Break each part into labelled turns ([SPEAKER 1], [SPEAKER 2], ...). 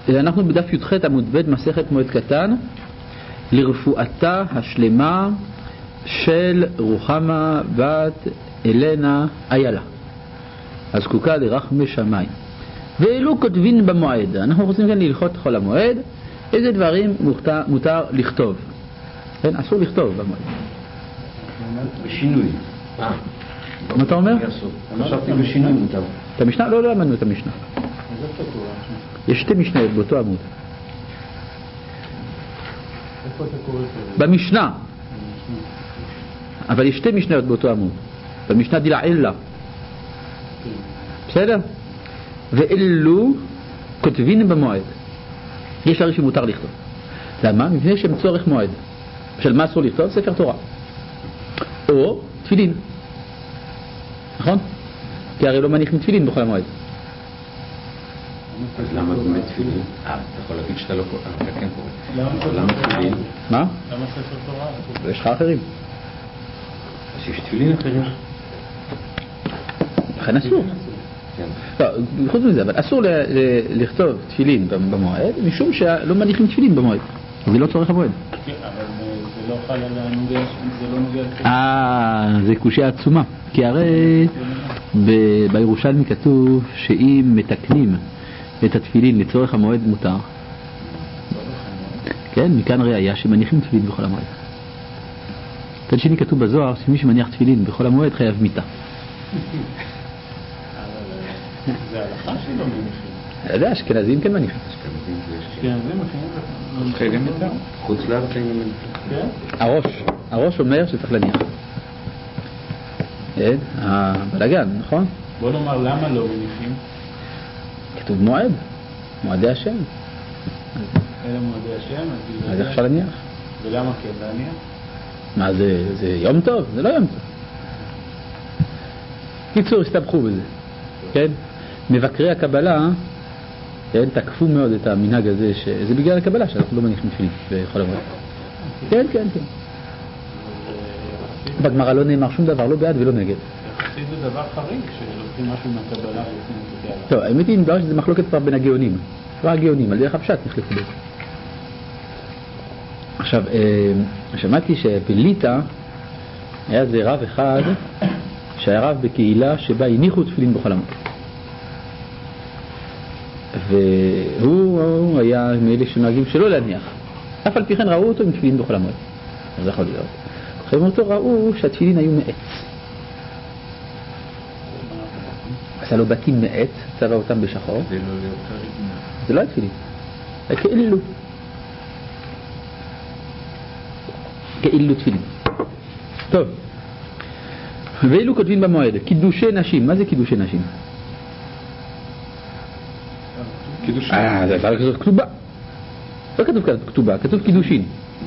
[SPEAKER 1] אנחנו בדף י"ח עמוד ב' מסכת מועד קטן, לרפואתה השלמה של רוחמה בת אלנה איילה הזקוקה לרחמי שמיים. ואלו כותבים במועד. אנחנו רוצים כאן ללכות חול המועד, איזה דברים מותר לכתוב. כן, אסור לכתוב במועד.
[SPEAKER 2] בשינוי.
[SPEAKER 1] מה אתה אומר?
[SPEAKER 2] חשבתי בשינוי מותר.
[SPEAKER 1] את המשנה? לא למדנו את המשנה. יש שתי משניות באותו עמוד.
[SPEAKER 3] איפה אתה קורא את זה?
[SPEAKER 1] במשנה. אבל יש שתי משניות באותו עמוד. במשנה דילה אלה. בסדר? ואלו כותבים במועד. יש הרי שמותר לכתוב. למה? מפני שהם צורך מועד. של מה אסור לכתוב? ספר תורה. או תפילין. נכון? כי הרי לא מניחים תפילין בכל המועד.
[SPEAKER 2] אז למה באמת תפילין? אתה יכול להגיד שאתה לא קורא, אתה כן קורא. למה תפילין?
[SPEAKER 1] מה?
[SPEAKER 3] למה ספר תורה?
[SPEAKER 1] ויש לך אחרים.
[SPEAKER 2] אז יש תפילין אחרים.
[SPEAKER 1] לכן אסור. לא, חוץ מזה, אבל אסור לכתוב תפילין במועד, משום שלא מניחים תפילין במועד. זה לא צורך המועד.
[SPEAKER 3] כן, אבל זה לא חל על הנוגע, זה לא נוגע לתפילין.
[SPEAKER 1] זה קושיה עצומה. כי הרי בירושלמי כתוב שאם מתקנים את התפילין לצורך המועד מותר. כן, מכאן ראיה שמניחים תפילין בכל המועד. כאן שני כתוב בזוהר שמי שמניח תפילין בכל המועד חייב מיתה.
[SPEAKER 3] זה הלכה שלא מניחים.
[SPEAKER 1] אתה יודע, אשכנזים כן מניחים.
[SPEAKER 3] כן, זה מכינים.
[SPEAKER 2] חייבים יותר. חוץ לארץ אין מניחים.
[SPEAKER 3] כן?
[SPEAKER 1] הראש אומר שצריך להניח. הבלגן, נכון?
[SPEAKER 3] בוא נאמר למה לא מניחים.
[SPEAKER 1] כתוב מועד, מועדי השם.
[SPEAKER 3] אלה מועדי השם,
[SPEAKER 1] אז איך אפשר להניח?
[SPEAKER 3] ולמה כן להניח?
[SPEAKER 1] מה זה יום טוב? זה לא יום טוב. קיצור, הסתבכו בזה. כן? מבקרי הקבלה, כן, תקפו מאוד את המנהג הזה, שזה בגלל הקבלה שאנחנו לא מניחים תפילין בכל המועד. כן. בגמרא לא נאמר שום דבר, לא בעד ולא נגד.
[SPEAKER 3] יחסית זה דבר חריג שלוקחים משהו מהקבלה ועושים את זה כהלכה.
[SPEAKER 1] טוב, האמת היא נדבר שזה מחלוקת כבר בין הגאונים. כבר הגאונים, על דרך הפשט נחלקו בזה. עכשיו, שמעתי שבליטא היה זה רב אחד שהיה רב בקהילה שבה הניחו תפילין בכל המועד. והוא היה מאלה שנוהגים שלא להניח. אף על פי כן ראו אותו עם תפילין בכל המועד. אז זה יכול להיות. אחרי מותו ראו שהתפילין היו מעץ. עשה לו בתים מעץ, צבע אותם בשחור. זה לא התפילין. כאילו תפילין. טוב. ואילו כותבים במועד, קידושי נשים. מה זה קידושי נשים? זה אפשר כזאת כתובה. לא כתוב כתובה, כתוב קידושין.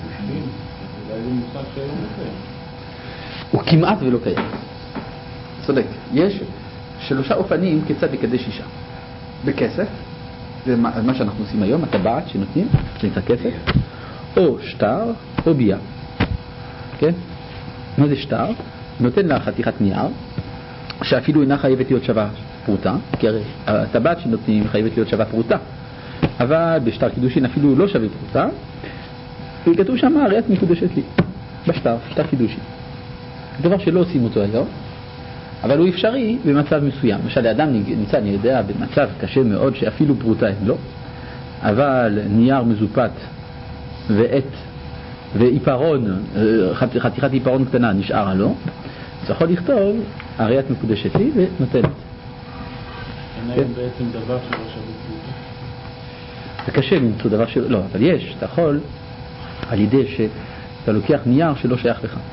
[SPEAKER 1] הוא כמעט ולא קיים. צודק. יש 3 אופנים כיצד לקדש אישה. בכסף, זה מה שאנחנו עושים היום, הטבעת שנותנים, זה נקרא כסף, או שטר, או ביה. כן? מה זה שטר? נותן לה חתיכת נייר, שאפילו אינה חייבת להיות שווה פרוטה, כי הרי הטבעת שנותנים חייבת להיות שווה פרוטה, אבל בשטר קידושין אפילו לא שווה פרוטה, וכתוב שם הרי את מקודשת לי, בשטר, שטר קידושין. דבר שלא עושים אותו היום, אבל הוא אפשרי במצב מסוים. למשל, האדם נמצא, אני יודע, במצב קשה מאוד שאפילו פרוטה אין לו, אבל נייר מזופת ועט ועיפרון, חתיכת עיפרון קטנה נשארה לו, אז יכול לכתוב הרי את מקודשת לי ונותנת.
[SPEAKER 3] אין היום בעצם דבר שלא שווה פרוטה.
[SPEAKER 1] זה קשה למצוא דבר שלא, לא, אבל יש, אתה יכול על ידי שאתה לוקח נייר שלא שייך לך.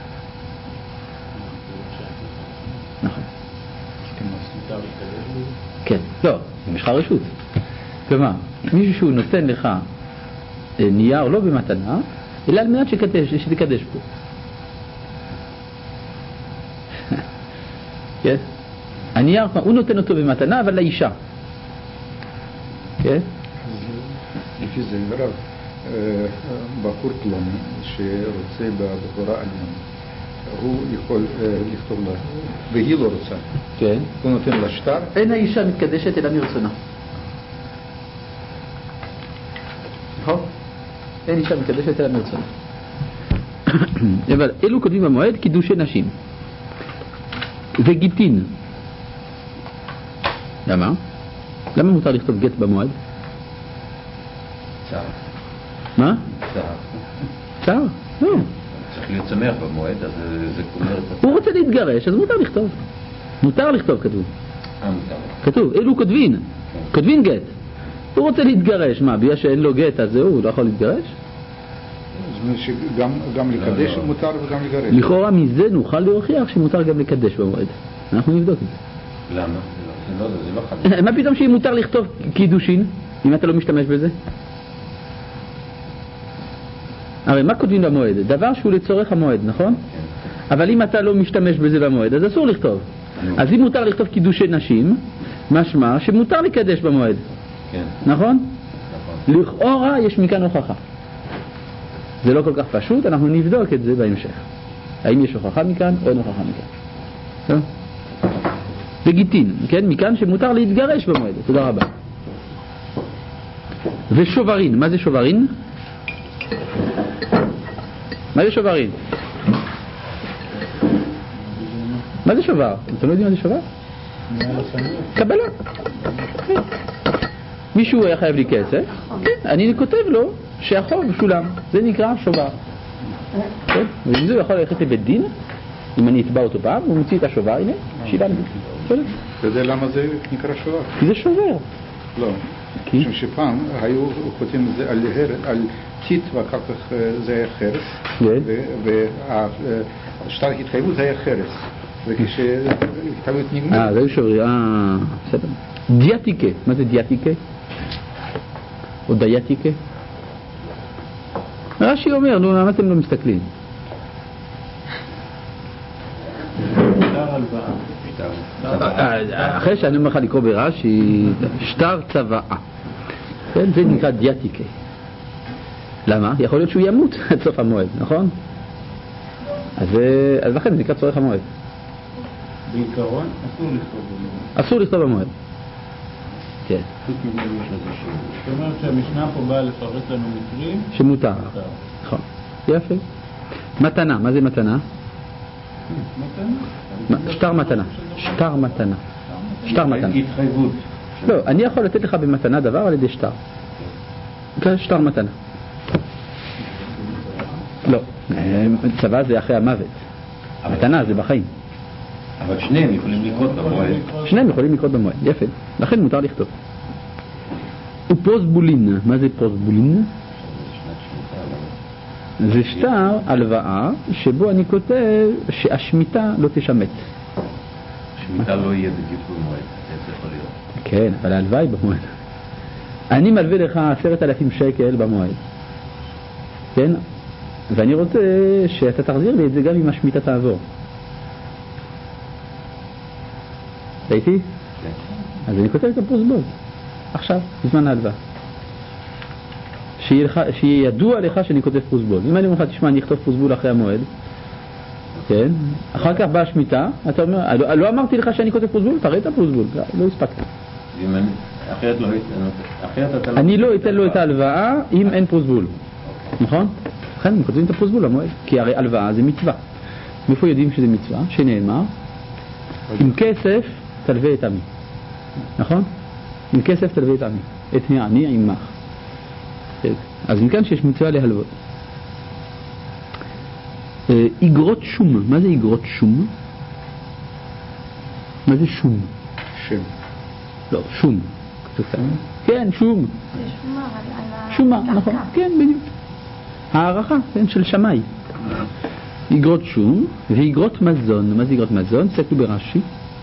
[SPEAKER 1] נכון. כן, לא, אם יש לך רשות. כלומר, מישהו שהוא נותן לך נייר לא במתנה, אלא על מנת שתקדש פה. כן? הנייר, הוא נותן אותו במתנה, אבל לאישה. כן?
[SPEAKER 4] לפי זה רב, בחור פלוני שרוצה בבחורה אלמנה, הוא יכול לכתוב לה, והיא לא רוצה.
[SPEAKER 1] כן.
[SPEAKER 4] הוא נותן לה שטר.
[SPEAKER 1] אין האישה מתקדשת אלא מרצונה. אין אישה מקדשת אלא מרצונה. אבל אלו כותבים במועד קידושי נשים וגיטין. למה? למה מותר לכתוב גט במועד?
[SPEAKER 2] צער.
[SPEAKER 1] מה?
[SPEAKER 2] צער.
[SPEAKER 1] צער? לא.
[SPEAKER 2] צריך להיות שמח במועד, אז זה כומר את הצער.
[SPEAKER 1] הוא רוצה להתגרש, אז מותר לכתוב. מותר לכתוב, כתוב.
[SPEAKER 2] מותר.
[SPEAKER 1] כתוב, אלו כותבין. כותבין גט. הוא רוצה להתגרש, מה? בגלל שאין לו גט, אז זהו, הוא לא יכול להתגרש?
[SPEAKER 4] זאת אומרת שגם לקדש מותר וגם לגרש.
[SPEAKER 1] לכאורה מזה נוכל להוכיח שמותר גם לקדש במועד. אנחנו נבדוק את זה.
[SPEAKER 2] למה? זה לא חד.
[SPEAKER 1] מה פתאום שיהיה מותר לכתוב קידושין, אם אתה לא משתמש בזה? הרי מה כותבים במועד? דבר שהוא לצורך המועד, נכון?
[SPEAKER 2] כן.
[SPEAKER 1] אבל אם אתה לא משתמש בזה במועד, אז אסור לכתוב. אז אם מותר לכתוב קידושי נשים, משמע שמותר לקדש במועד.
[SPEAKER 2] כן.
[SPEAKER 1] נכון?
[SPEAKER 2] נכון.
[SPEAKER 1] לכאורה יש מכאן הוכחה. זה לא כל כך פשוט, אנחנו נבדוק את זה בהמשך. האם יש הוכחה מכאן או אין הוכחה מכאן. טוב? וגיטין, כן? מכאן שמותר להתגרש במועד. תודה רבה. ושוברין, מה זה שוברין? מה זה שוברין? מה זה שובר? אתם לא יודעים מה זה שובר? קבלה. מישהו היה חייב לי כסף, אני כותב לו שהחוב שולם. זה נקרא שובר. ועם זה הוא יכול ללכת לבית דין, אם אני אתבע אותו פעם, הוא מוציא את השובר, הנה, שילמנו.
[SPEAKER 4] אתה יודע למה זה נקרא שובר?
[SPEAKER 1] כי זה שובר.
[SPEAKER 4] לא.
[SPEAKER 1] כי?
[SPEAKER 4] משום שפעם היו חותים את זה על טיט ואחר כך זה היה חרס, והשטר התחייבות היה חרס, וכשהתחייבות נגמר...
[SPEAKER 1] זה שובר, בסדר. דיאטיקה, מה זה דיאטיקה? או דיאטיקה? רש"י אומר, נו, למה אתם לא מסתכלים? אחרי שאני אומר לך לקרוא ברש"י, שטר צוואה. זה נקרא דיאטיקה. למה? יכול להיות שהוא ימות עד סוף המועד, נכון? אז לכן זה נקרא צורך המועד.
[SPEAKER 3] בעיקרון אסור לכתוב במועד.
[SPEAKER 1] אסור לכתוב במועד. כן.
[SPEAKER 3] זאת אומרת שהמשנה פה באה לפרט לנו מקרים
[SPEAKER 1] שמותר. נכון. יפה. מתנה, מה זה מתנה? שטר מתנה. שטר מתנה. שטר מתנה.
[SPEAKER 2] התחייבות.
[SPEAKER 1] לא, אני יכול לתת לך במתנה דבר על ידי שטר. שטר מתנה. לא, צבא זה אחרי המוות. מתנה זה בחיים.
[SPEAKER 2] אבל שניהם יכולים לקרות במועד.
[SPEAKER 1] שניהם יכולים לקרות במועד, יפה. לכן מותר לכתוב. ופרוסבולין, מה זה פרוסבולין? זה שטר הלוואה שבו אני כותב שהשמיטה לא תשמט.
[SPEAKER 2] השמיטה לא יהיה בדיוק במועד, זה יכול להיות.
[SPEAKER 1] כן, אבל ההלוואה היא במועד. אני מלווה לך 10,000 שקל במועד. כן? ואני רוצה שאתה תחזיר לי את זה גם אם השמיטה תעבור. ראיתי?
[SPEAKER 2] כן.
[SPEAKER 1] אז אני כותב את הפרוסבול. עכשיו, בזמן ההלוואה. שיהיה ידוע לך שאני כותב פרוסבול. אם אני אומר לך, תשמע, אני אכתוב פרוסבול אחרי המועד, כן? אחר כך באה השמיטה, אתה אומר, לא אמרתי לך שאני כותב פרוסבול, תראה את הפרוסבול, לא הספקתי. אני לא אתן לו את ההלוואה אם אין פרוסבול. נכון? לכן הם כותבים את הפרוסבול למועד, כי הרי הלוואה זה מצווה. מאיפה יודעים שזה מצווה? שנאמר, עם כסף תלווה את עמי. נכון? עם כסף תלווה את עמי. את העני עמך. אז מכאן שיש מצווה להלוות. איגרות שום. מה זה איגרות שום? מה זה שום?
[SPEAKER 4] שם.
[SPEAKER 1] לא, שום. כן, שום. שומה, נכון. כן, בדיוק. הערכה, כן, של שמאי. איגרות שום ואיגרות מזון. מה זה איגרות מזון? תסתכלו ברש"י.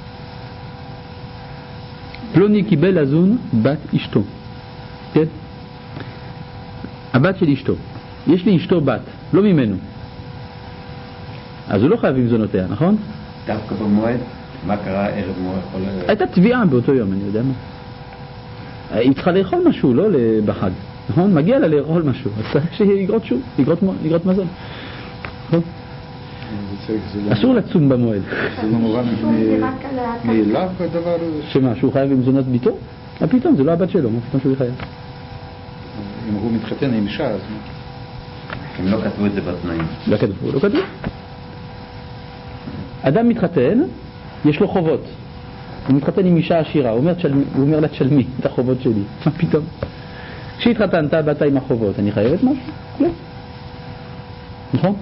[SPEAKER 1] פלוני קיבל לזון בת אשתו. כן? הבת של אשתו. יש לי אשתו בת, לא ממנו. אז הוא לא חייב עם זונותיה, נכון?
[SPEAKER 2] דווקא במועד? מה קרה ערב מועד?
[SPEAKER 1] הייתה תביעה באותו יום, אני יודע מה. היא צריכה לאכול משהו, לא בחג. נכון? מגיע לה לאכול משהו. אז צריך שיהיה איגרות שוב, איגרות מזון. נכון? אסור לצום במועד.
[SPEAKER 4] זה לא מובן מאליו הדבר...
[SPEAKER 1] שמה, שהוא חייב עם זונות ביתו? פתאום, זה לא הבת שלו, מה פתאום שהוא חייב?
[SPEAKER 4] אם הוא מתחתן עם אישה, אז...
[SPEAKER 2] הם לא כתבו את זה בתנאים.
[SPEAKER 1] לא כתבו. אדם מתחתן, יש לו חובות. הוא מתחתן עם אישה עשירה, הוא אומר לה תשלמי את החובות שלי. מה פתאום? כשהתחתנת, באת עם החובות, אני חייבת משהו? לא. נכון?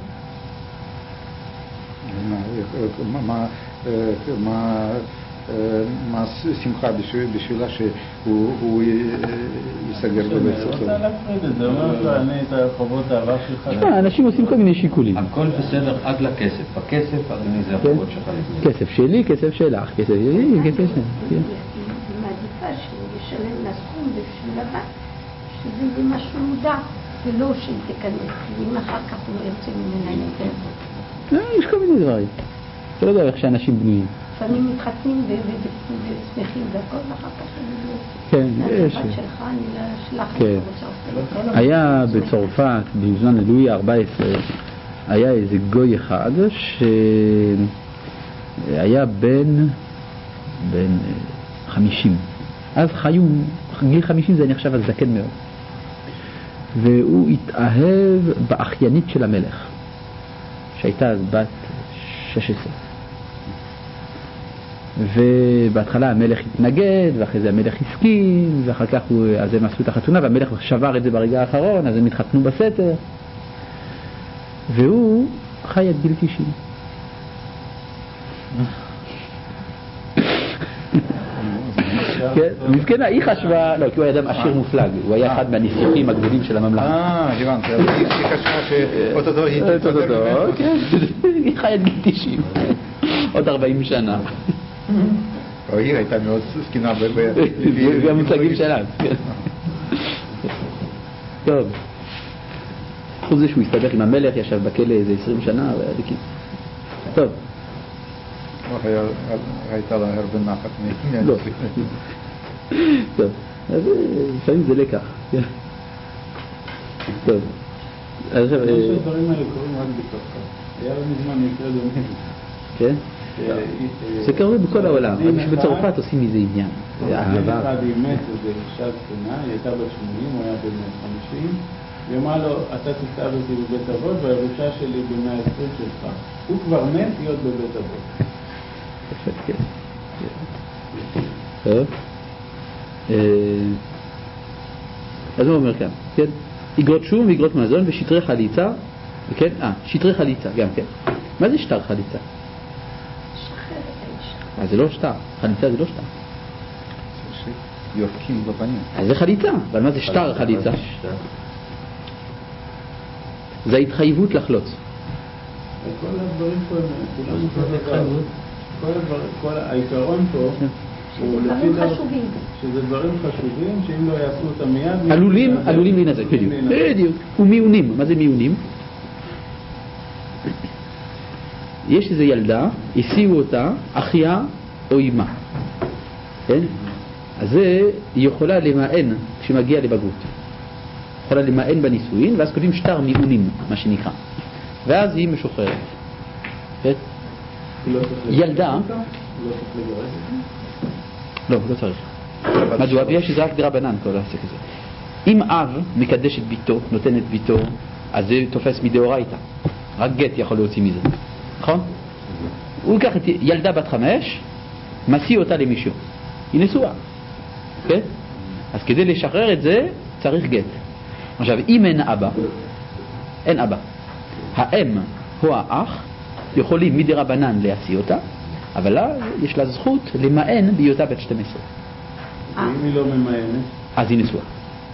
[SPEAKER 4] מה שמחה בשבילה שהוא ייסגר בבית ספר?
[SPEAKER 3] אני רוצה להפריד את זה, אומר לו, אני את החובות העבר שלך.
[SPEAKER 1] אנשים עושים כל מיני שיקולים.
[SPEAKER 2] הכל בסדר עד לכסף. בכסף, אדוני, זה החובות שלך לפני.
[SPEAKER 1] כסף שלי, כסף שלך, כסף שלי, כסף שלי.
[SPEAKER 5] היא מעדיפה שהוא ישלם לסכום בשביל הבת, שזה יהיה משהו מודע, ולא שהיא תיכנס, ואם אחר כך הוא לא יוצא ממנה יותר.
[SPEAKER 1] יש כל מיני דברים. זה לא יודע איך שאנשים בנויים.
[SPEAKER 5] לפעמים מתחתנים ושמחים והכל, ואחר כך
[SPEAKER 1] כן, יש.
[SPEAKER 5] הבת שלך, אני אשלח
[SPEAKER 1] כן.
[SPEAKER 5] לך.
[SPEAKER 1] היה בצרפת, בזמן לואי ה-14, היה איזה גוי אחד שהיה בן 50. אז חיו, גיל 50 זה נחשב הזקן מאוד. והוא התאהב באחיינית של המלך, שהייתה אז בת 16. ובהתחלה המלך התנגד, ואחרי זה המלך הסכים, ואחר כך אז הם עשו את החתונה, והמלך שבר את זה ברגע האחרון, אז הם התחתנו בסתר. והוא חי עד גיל 90. מסכנה, היא חשבה, לא, כי הוא היה אדם עשיר מופלג, הוא היה אחד מהניסוחים הגדולים של הממלכה.
[SPEAKER 4] הבנתי, היא חשבה שאו-טו-טו היא תתפטר ממנו.
[SPEAKER 1] כן, היא חי עד גיל 90, עוד 40 שנה.
[SPEAKER 4] היא הייתה מאוד סכינה
[SPEAKER 1] במושגים שלה. טוב, חוץ זה שהוא הסתבך עם המלך, ישב בכלא איזה 20 שנה, טוב.
[SPEAKER 4] הייתה לה הרבה נחת מהניסים.
[SPEAKER 1] טוב, אז לפעמים זה לקח. טוב.
[SPEAKER 3] הדברים האלה קוראים רק בתוכה. היה לנו זמן מקרה דומה.
[SPEAKER 1] כן? זה קורה בכל העולם, אבל שבצרפת עושים מזה עניין.
[SPEAKER 3] זה אהבה. אחד היא מת, זה אישה זקנה, היא הייתה בת 80, הוא היה בן 50, היא אמרה לו, אתה תכתב אותי בבית אבות, והירושה שלי ב-120 שלך. הוא כבר מת להיות בבית אבות.
[SPEAKER 1] כן. טוב. אז הוא אומר כאן, כן? אגרות שום ואגרות מזון ושטרי חליצה, כן? שטרי חליצה, גם כן. מה זה שטר חליצה? זה לא שטר, חליצה זה לא שטר.
[SPEAKER 4] יורקים בפנים.
[SPEAKER 1] אז זה חליצה, אבל מה זה שטר חליצה? זה ההתחייבות לחלוץ.
[SPEAKER 3] כל הדברים פה, כל העיקרון פה, שזה דברים חשובים, שאם לא יעשו אותם מיד...
[SPEAKER 1] עלולים להינזק, בדיוק. ומיונים, מה זה מיונים? יש איזו ילדה, הסיעו אותה, אחיה או אמא. כן? אז זה היא יכולה למען כשמגיע לבגרות. יכולה למען בנישואין, ואז קוראים שטר מיונים, מה שנקרא. ואז היא משוחררת. כן? ילדה... לא צריך. מדוע? יש שזה רק דרבנן כל העסק הזה. אם אב מקדש את ביתו, נותן את ביתו, אז זה תופס מדאורייתא. רק גט יכול להוציא מזה. נכון? הוא ייקח את ילדה בת 5, מסיא אותה למישהו. היא נשואה. כן? אז כדי לשחרר את זה, צריך גט. עכשיו, אם אין אבא. האם או האח יכולים מדרבנן להשיא אותה, אבל לה, יש לה זכות למען בהיותה בת 12.
[SPEAKER 3] ואם היא לא ממאנת?
[SPEAKER 1] אז היא נשואה.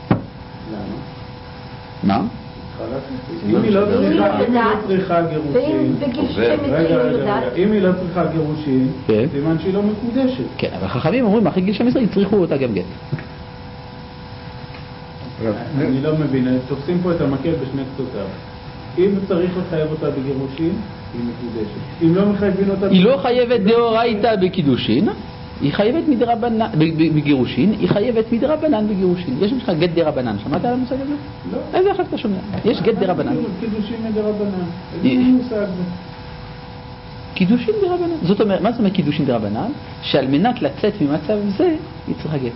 [SPEAKER 3] למה?
[SPEAKER 1] מה?
[SPEAKER 3] אם היא לא צריכה גירושין, אם היא לא צריכה גירושין, סימן שהיא לא מקודשת.
[SPEAKER 1] כן, אבל חכמים אומרים, אחרי גיל 12 יצריכו אותה גם גט.
[SPEAKER 3] אני לא מבין, תופסים פה את המקל בשני קצותיו. אם צריך לחייב אותה בגירושין, היא מקודשת. אם לא מחייבים אותה...
[SPEAKER 1] היא לא חייבת דאורייתא בקידושין, היא חייבת בגירושין, היא חייבת מדרבנן בגירושין. יש לך גט דרבנן, שמעת על המושג הזה?
[SPEAKER 3] לא.
[SPEAKER 1] איזה אחת אתה שומע? יש גט דרבנן.
[SPEAKER 3] קידושין מדרבנן. איזה מושג זה?
[SPEAKER 1] קידושין דרבנן. זאת אומרת, מה זאת אומרת קידושין דרבנן? שעל מנת לצאת ממצב זה, היא צריכה גט.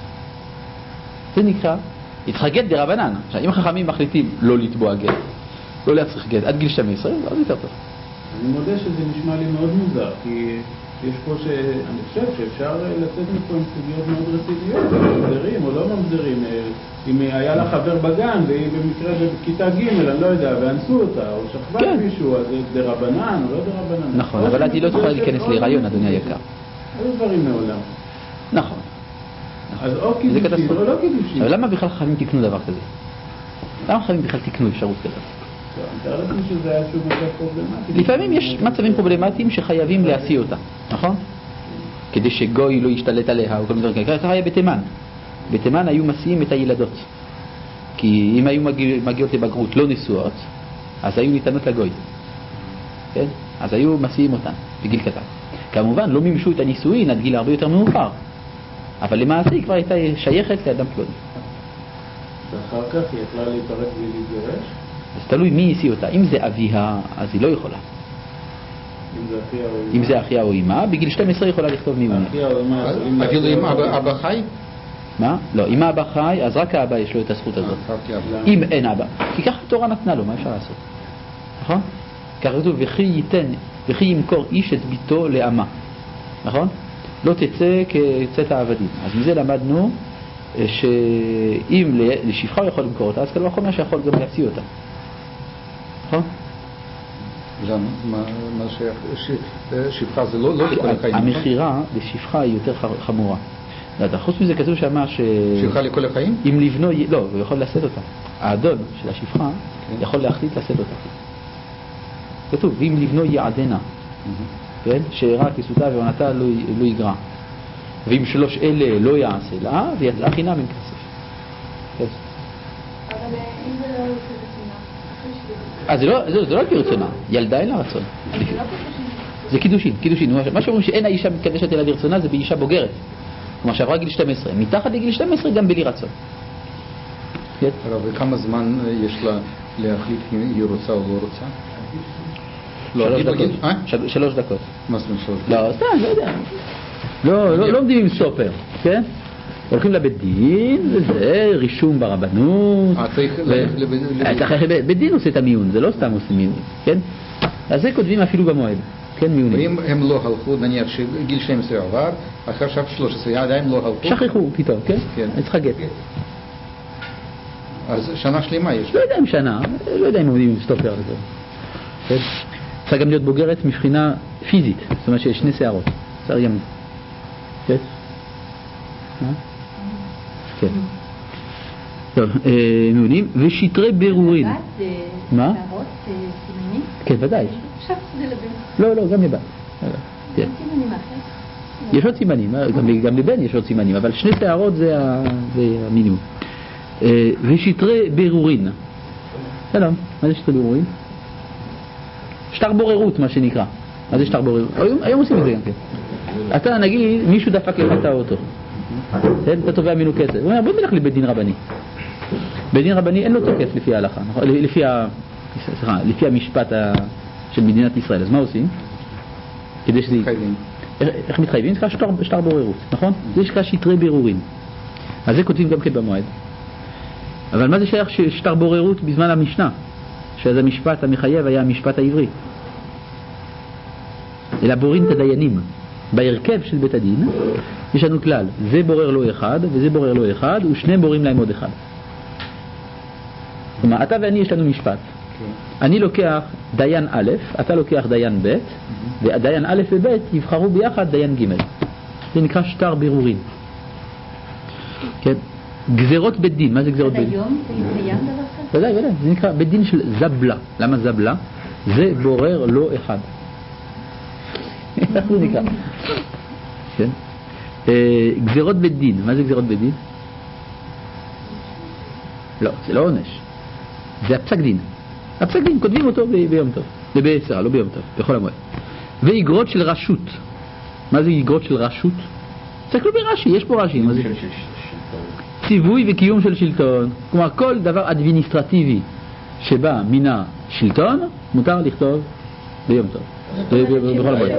[SPEAKER 1] זה נקרא, היא צריכה גט דרבנן. עכשיו, אם החכמים מחליטים לא לתבוע גט, לא להצריך גט, עד גיל 12, עוד יותר טוב.
[SPEAKER 3] אני מודה שזה נשמע לי מאוד מוזר, כי יש פה אני חושב שאפשר לצאת מפה עם סוגיות מאוד רציניות, ממזרים או לא ממזרים. אם היה לה חבר בגן והיא במקרה בכיתה ג' אני לא יודע, ואנסו אותה, או שכבה מישהו, אז זה דרבנן או לא דרבנן.
[SPEAKER 1] נכון, אבל אז היא לא תוכל להיכנס להיריון, אדוני היקר.
[SPEAKER 3] היו דברים מעולם.
[SPEAKER 1] נכון.
[SPEAKER 3] אז או קידושין או לא קידושין.
[SPEAKER 1] אבל למה בכלל חייבים תקנו דבר כזה? למה חייבים בכלל תקנו אפשרות כזאת?
[SPEAKER 3] אני מתאר לכם שזה היה שוב מצב פרובלמטי.
[SPEAKER 1] לפעמים יש מצבים פרובלמטיים שחייבים להשיא אותה, נכון? כדי שגוי לא ישתלט עליה או כל מיני דברים. ככה היה בתימן. בתימן היו מסיעים את הילדות. כי אם היו מגיעות לבגרות לא נשואות, אז היו ניתנות לגוי. כן? אז היו מסיעים אותן בגיל קטן. כמובן לא מימשו את הנישואין עד גיל הרבה יותר מאוחר. אבל למעשה היא כבר הייתה שייכת לאדם פלוני.
[SPEAKER 3] ואחר כך היא יכלה להיפרד ולהתגרש?
[SPEAKER 1] אז תלוי מי השיא אותה. אם זה אביה, אז היא לא יכולה. אם זה אחיה או אמא, בגיל 12 יכולה לכתוב מיונים.
[SPEAKER 4] אפילו אם אבא חי?
[SPEAKER 1] מה? לא, אם האבא חי, אז רק האבא יש לו את הזכות הזאת. אם אין אבא. כי ככה התורה נתנה לו, מה אפשר לעשות? נכון? ככה כתוב, וכי ימכור איש את ביתו לאמה. נכון? לא תצא כצאת העבדים. אז מזה למדנו שאם לשפחה הוא יכול למכור אותה, אז כלומר החומר שיכול גם להפסיע אותה. נכון?
[SPEAKER 4] למה? מה ששפחה זה לא לכל החיים?
[SPEAKER 1] המחירה לשפחה היא יותר חמורה. חוץ מזה כתוב שמה
[SPEAKER 4] שפחה לכל החיים?
[SPEAKER 1] אם לבנו, לא, הוא יכול לשאת אותה. האדון של השפחה יכול להחליט לשאת אותה. כתוב, ואם לבנו יעדנה, כן? שאירה כסותה ועונתה לא יגרע. ואם שלוש אלה לא יעשה לה, ויצאה חינם עם כסף.
[SPEAKER 6] אבל אם זה לא יוצא רצונה,
[SPEAKER 1] זה לא כרצונה, ילדה אין לה רצון. זה קידושין. מה שאומרים שאין האישה מתקדשת אלא ברצונה זה באישה בוגרת. כלומר שעברה גיל 12. מתחת לגיל 12 גם בלי רצון.
[SPEAKER 4] וכמה זמן יש לה להחליט אם היא רוצה או לא רוצה?
[SPEAKER 1] 3 דקות.
[SPEAKER 4] מה זאת אומרת 3 דקות?
[SPEAKER 1] לא, סתם, לא יודע. לא עומדים עם סופר, כן? הולכים לבית דין, וזה רישום ברבנות.
[SPEAKER 4] צריך
[SPEAKER 1] בית דין עושה את המיון, זה לא סתם עושה מיון, כן? אז זה כותבים אפילו במועד, כן, מיונים.
[SPEAKER 4] ואם הם לא הלכו, נניח שגיל 12 עבר, עכשיו 13, עדיין לא הלכו?
[SPEAKER 1] שכחו פתאום, כן? אני צריכה גט.
[SPEAKER 4] אז שנה שלמה יש.
[SPEAKER 1] לא יודע אם שנה, לא יודע אם עומדים עם סטופר על זה. צריך גם להיות בוגרת מבחינה פיזית, זאת אומרת שיש 2 שערות. צריך גם... כן? כן. טוב, מעונים. ושטרי ברורין. מה?
[SPEAKER 6] שערות סימנים?
[SPEAKER 1] כן, ודאי.
[SPEAKER 6] עכשיו זה לבן.
[SPEAKER 1] לא, גם לבן.
[SPEAKER 6] גם סימנים אחרי?
[SPEAKER 1] יש עוד סימנים, גם לבן יש עוד סימנים, אבל 2 שערות זה המינימום. ושטרי ברורין. שלום, מה זה שטרי ברורין? שטר בוררות, מה שנקרא. מה זה שטר בוררות? היום עושים את זה גם כן. אתה נגיד, מישהו דפק לך את האוטו. אתה תובע ממנו כסף. הוא אומר, בוא נלך לבית דין רבני. בית דין רבני אין לו תוקף לפי ההלכה, לפי המשפט של מדינת ישראל. אז מה עושים? כדי שזה... איך מתחייבים? זה נקרא שטר בוררות, נכון? זה נקרא שטרי ברורין. אז זה כותבים גם כן במועד. אבל מה זה שייך שטר בוררות בזמן המשנה? שאז המשפט המחייב היה המשפט העברי. אלא בורין את הדיינים. בהרכב של בית הדין יש לנו כלל, זה בורר לו אחד וזה בורר לו אחד ושני בורים להם עוד אחד. כלומר, אתה ואני יש לנו משפט. אני לוקח דיין א', אתה לוקח דיין ב', והדיין א' וב' יבחרו ביחד דיין ג'. זה נקרא שטר בירורים. כן? גזרות בית דין, מה זה גזרות בית דין?
[SPEAKER 6] היום זה קיים דבר כזה?
[SPEAKER 1] ודאי, זה נקרא בית דין של זבלה. למה זבלה? זה בורר לו אחד. איך זה נקרא? כן? גזרות בית דין, מה זה גזרות בית דין? לא, זה לא עונש. זה הפסק דין. הפסק דין, כותבים אותו ביום טוב. לא ביום טוב, בכל המועד. ואיגרות של רשות. מה זה איגרות של רשות? תסתכלו ברש"י, יש פה רש"י. מה זה? ציווי וקיום של שלטון. כלומר, כל דבר אדמיניסטרטיבי שבא מן השלטון, מותר לכתוב ביום טוב. בכל המועד.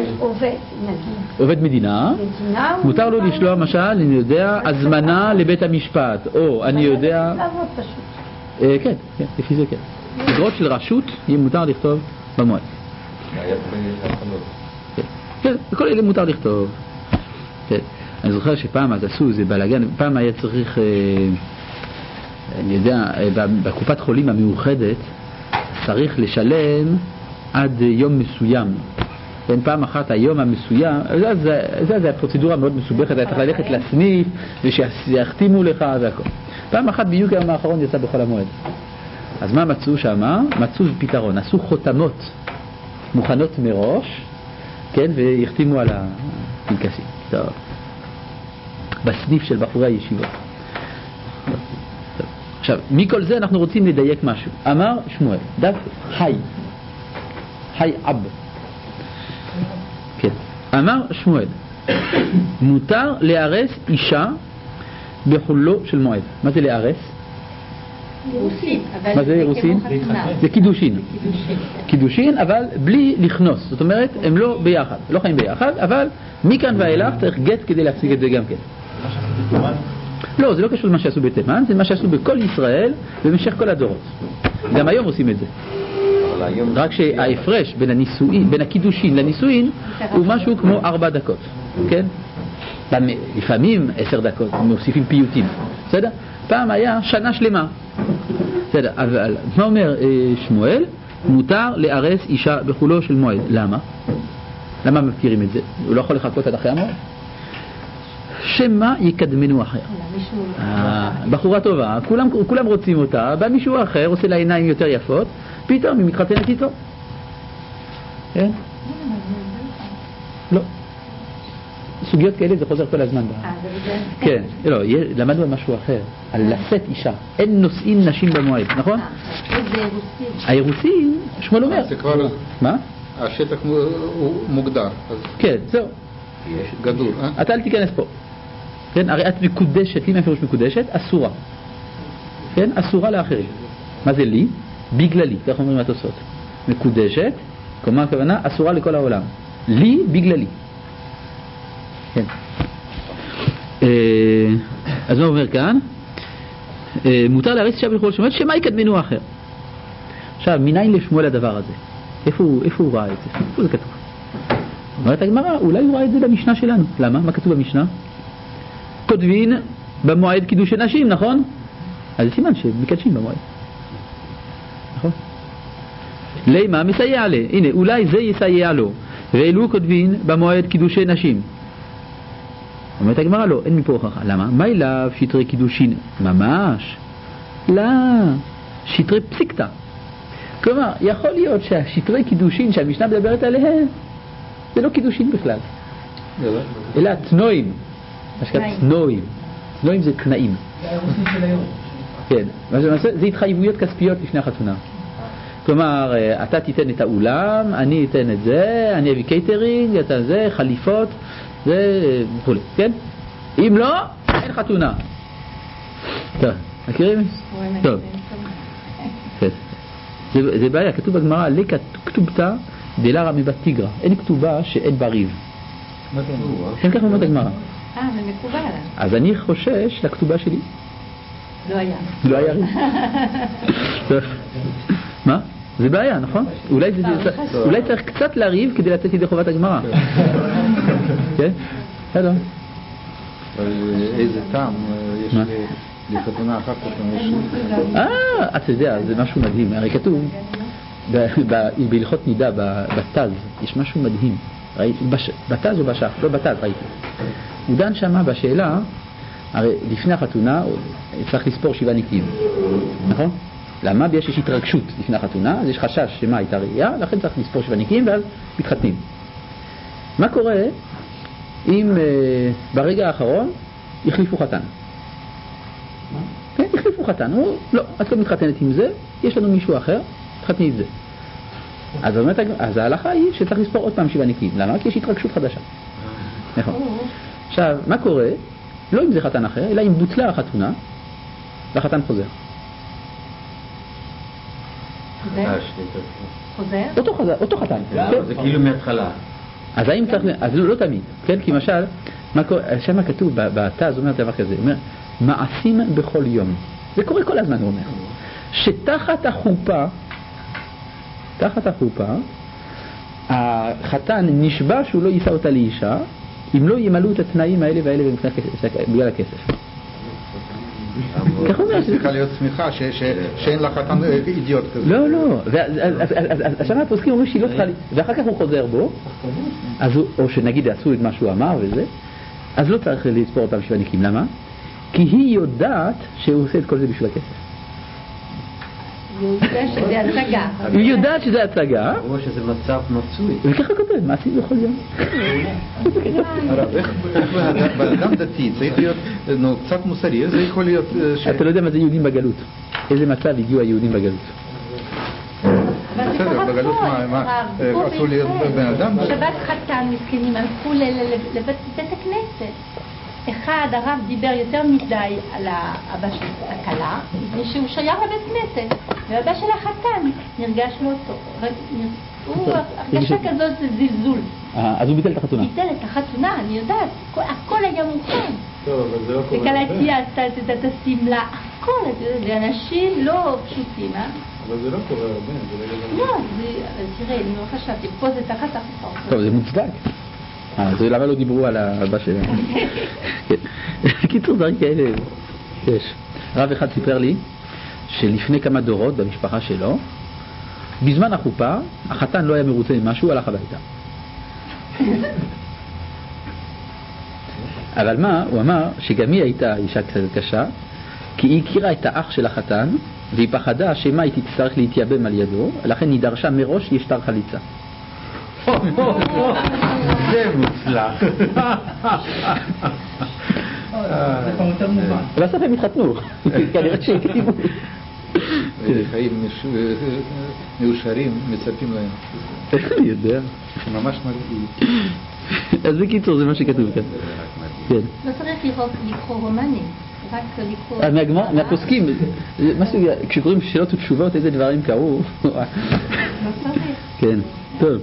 [SPEAKER 1] עובד מדינה, מותר לו לשלוח משל, אני יודע, הזמנה לבית המשפט, או אני יודע... כן, לפי זה כן. אגרות של רשות יהיה מותר לכתוב במועד.
[SPEAKER 2] היה בהתחלות.
[SPEAKER 1] כן, בכל אלה מותר לכתוב. כן. אני זוכר שפעם אז עשו איזה בלגן, פעם היה צריך, אני יודע, בקופת חולים המאוחדת צריך לשלם עד יום מסוים. כן, פעם אחת היום המסוים, זה הפרוצדורה מאוד מסובכת, היה צריך ללכת לסניף ושיחתימו לך והכל. פעם אחת בדיוק היום האחרון יצא בחול המועד. אז מה מצאו שם? מצאו פתרון, עשו חותמות מוכנות מראש, כן, ויחתימו על הפנקסים. טוב. בסניף של בחורי הישיבות. טוב. עכשיו, מכל זה אנחנו רוצים לדייק משהו. אמר שמואל, דף חי אב. כן. אמר שמואל, מותר לארס אישה בחולו של מועד. מה זה לארס? מה זה אירוסין? זה קידושין. קידושין, אבל בלי לכנוס. זאת אומרת, הם לא ביחד, לא חיים ביחד, אבל מכאן ואילך צריך גט כדי להציג את זה גם כן. לא, זה לא קשור למה שעשו בתימן, זה מה שעשו בכל ישראל במשך כל הדורות. גם היום עושים את זה. רק שההפרש בין הקידושין לנישואין הוא משהו כמו 4 דקות, כן? לפעמים 10 דקות, מוסיפים פיוטים, בסדר? פעם היה שנה שלמה, בסדר? אבל מה אומר שמואל? מותר לארס אישה בחולו של מועד. למה? למה מפקירים את זה? הוא לא יכול לחכות עד אחרי המועד? שמה יקדמנו אחר? בחורה טובה, כולם רוצים אותה, בא מישהו אחר, עושה לה עיניים יותר יפות, פתאום היא מתחתנת איתו. כן? לא. סוגיות כאלה זה חוזר כל הזמן. כן, לא, למדנו על משהו אחר, על לשאת אישה. אין נושאים נשים במועד, נכון? האירוסין, שמואל אומר.
[SPEAKER 4] זה כבר...
[SPEAKER 1] מה?
[SPEAKER 4] השטח הוא מוגדר.
[SPEAKER 1] כן, זהו.
[SPEAKER 4] גדול,
[SPEAKER 1] אתה אל תיכנס פה. כן, הרי את מקודשת, לי מהפירוש מקודשת, אסורה. כן, אסורה לאחרים. מה זה לי? בגללי, כך אומרים התוספות. מקודשת, כלומר הכוונה, אסורה לכל העולם. לי בגללי. כן. אז מה אומר כאן? מותר להריס אישה בחולו של מועד, שמה יקדמנו אחר? עכשיו, מניין לשמואל הדבר הזה? איפה הוא ראה את זה? איפה זה כתוב? אומרת הגמרא, אולי הוא ראה את זה במשנה שלנו. למה? מה כתוב במשנה? כותבין במועד קידוש נשים, נכון? אז זה סימן שמקדשים במועד. נכון? למה? מסייע לה. הנה, אולי זה יסייע לו. ואלו כותבין במועד קידוש נשים. אומרת הגמרא, לא, אין מפה הוכחה. למה? מה אליו שטרי קידושין? ממש. לא. שטרי פסיקתא. כלומר, יכול להיות שהשטרי קידושין שהמשנה מדברת עליהם זה לא קידושין בכלל, אלא תנועים. תנועים. תנועים זה תנאים.
[SPEAKER 7] זה האירוסין של היום.
[SPEAKER 1] כן, זה התחייבויות כספיות לפני החתונה. כלומר, אתה תיתן את האולם, אני אתן את זה, אני אביא קייטרינג, אתה זה, חליפות, זה וכו', כן? אם לא, אין חתונה. טוב, מכירים? טוב. זה בעיה, כתוב בגמרא, לקה כתובתא דלרא מבת תיגרא. אין כתובה שאין בה ריב. כן, כך אומרת הגמרא.
[SPEAKER 6] זה מקובל.
[SPEAKER 1] אז אני חושש לכתובה שלי.
[SPEAKER 6] לא היה
[SPEAKER 1] ריב. מה? זה בעיה, נכון? אולי צריך קצת לריב כדי לצאת ידי חובת הגמרא. כן? בסדר.
[SPEAKER 4] איזה טעם יש לחתונה אחר כך?
[SPEAKER 1] אתה יודע, זה משהו מדהים. הרי כתוב בהלכות נידה, בתז, יש משהו מדהים. בתז או בשח? לא בתז, ראיתי. הוא דן שמה בשאלה, הרי לפני החתונה צריך לספור 7 ניקים, נכון? למה? בגלל שיש התרגשות לפני החתונה, אז יש חשש שמה הייתה ראייה, לכן צריך לספור 7 ניקים ואז מתחתנים. מה קורה אם ברגע האחרון יחליפו חתן? כן, יחליפו חתן. הוא, לא, את לא מתחתנת עם זה, יש לנו מישהו אחר, תחתני את זה. אז ההלכה היא שצריך לספור עוד פעם 7 ניקים. למה? כי יש התרגשות חדשה. נכון. עכשיו, מה קורה? לא אם זה חתן אחר, אלא אם בוטלה החתונה, והחתן חוזר. אותו חתן.
[SPEAKER 2] זה כאילו מההתחלה.
[SPEAKER 1] אז האם צריך, אז לא תמיד, כן? כי למשל, שם כתוב בתז, אומר דבר כזה, אומר, מעשים בכל יום. זה קורה כל הזמן, הוא אומר. שתחת החופה תחת החופה, החתן נשבע שהוא לא יישא אותה לאישה, אם לא ימלאו את התנאים האלה והאלה בגלל הכסף.
[SPEAKER 4] כך אומר, צריכה להיות צמיחה שאין לה חתן אידיוט כזה.
[SPEAKER 1] לא, לא, אז שם הפוסקים אומרים שהיא לא צריכה, ואחר כך הוא חוזר בו, או שנגיד עשו את מה שהוא אמר וזה, אז לא צריך לספור אותם שבעה נקיים. למה? כי היא יודעת שהוא עושה את כל זה בשביל הכסף. היא יודעת שזה הצגה.
[SPEAKER 2] או שזה מצב מצוי.
[SPEAKER 1] וככה כותב, מעשי בכל יום.
[SPEAKER 4] איך באדם דתי צריך להיות קצת מוסרי, זה יכול להיות...
[SPEAKER 1] אתה לא יודע מה זה יהודים בגלות. איזה מצב הגיעו היהודים בגלות.
[SPEAKER 4] בסדר, בגלות מה? עשו להיות בן אדם?
[SPEAKER 6] שבת חתן מסכנים הלכו לבית הכנסת. אחד, הרב דיבר יותר מדי על האבא של הכלה, שהוא שייך לבית כנסת, והאבא של החתן נרגש לו אותו. הוא הרגשה כזאת זה זלזול.
[SPEAKER 1] אז הוא ביטל את החתונה.
[SPEAKER 6] ביטל את החתונה, אני יודעת, הכל היה מוכן.
[SPEAKER 3] טוב, אבל זה לא קורה.
[SPEAKER 6] וכלתי עשתה את השמלה, הכל, זה אנשים לא פשוטים, אה?
[SPEAKER 3] אבל זה לא קורה הרבה,
[SPEAKER 6] לא, תראה, אני לא חשבתי, פה זה תחת החופה.
[SPEAKER 1] טוב, זה מוצדק. אז למה לא דיברו על האבא שלהם? קיצור דברים כאלה יש. רב אחד סיפר לי שלפני כמה דורות במשפחה שלו, בזמן החופה, החתן לא היה מרוצה ממשהו, הלך הביתה. אבל מה? הוא אמר שגם היא הייתה אישה קצת קשה, כי היא הכירה את האח של החתן, והיא פחדה שמה היא תצטרך להתייבם על ידו, לכן היא דרשה מראש שישטר חליצה.
[SPEAKER 2] זה מוצלח.
[SPEAKER 1] בסוף הם התחתנו. כנראה שהקדימו.
[SPEAKER 4] חיים מאושרים מצפים להם.
[SPEAKER 1] איך אני יודע?
[SPEAKER 4] ממש מרגיש.
[SPEAKER 1] אז בקיצור זה מה שכתוב כאן.
[SPEAKER 6] לא צריך לקרוא רומנים, רק לקרוא...
[SPEAKER 1] מהפוסקים, כשקוראים שאלות ותשובות איזה דברים קרו.
[SPEAKER 6] לא צריך.
[SPEAKER 1] כן, טוב.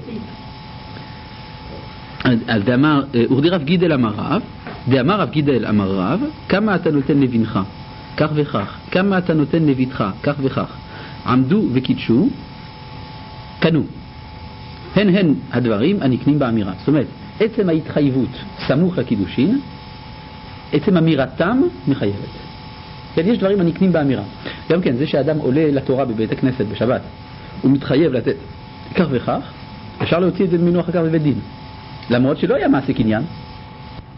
[SPEAKER 1] אז דאמר, אורדי רב גידל אמר רב, דאמר רב גידל אמר רב, כמה אתה נותן לבנך, כך וכך, כמה אתה נותן לביתך, כך וכך, עמדו וקידשו, קנו. הן הדברים הנקנים באמירה. זאת אומרת, עצם ההתחייבות סמוך לקידושין, עצם אמירתם מחייבת. כן, יש דברים הנקנים באמירה. גם כן, זה שאדם עולה לתורה בבית הכנסת בשבת, הוא מתחייב לתת כך וכך, אפשר להוציא את זה ממנו אחר כך בבית דין. למרות שלא היה מעשה קניין,